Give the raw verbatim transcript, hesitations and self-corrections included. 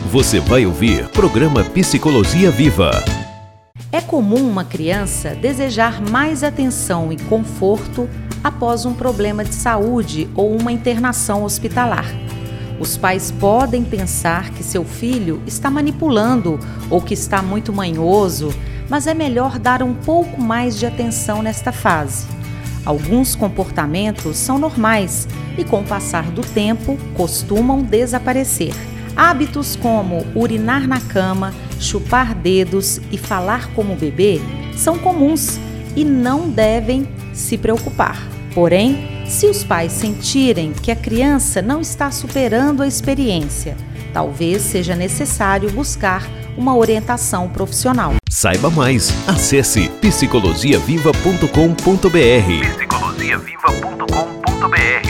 Você vai ouvir programa Psicologia Viva. É comum uma criança desejar mais atenção e conforto após um problema de saúde ou uma internação hospitalar. Os pais podem pensar que seu filho está manipulando ou que está muito manhoso, mas é melhor dar um pouco mais de atenção nesta fase. Alguns comportamentos são normais e, com o passar do tempo, costumam desaparecer. Hábitos como urinar na cama, chupar dedos e falar como bebê são comuns e não devem se preocupar. Porém, se os pais sentirem que a criança não está superando a experiência, talvez seja necessário buscar uma orientação profissional. Saiba mais, acesse psicologia viva ponto com ponto br. psicologia viva ponto com ponto br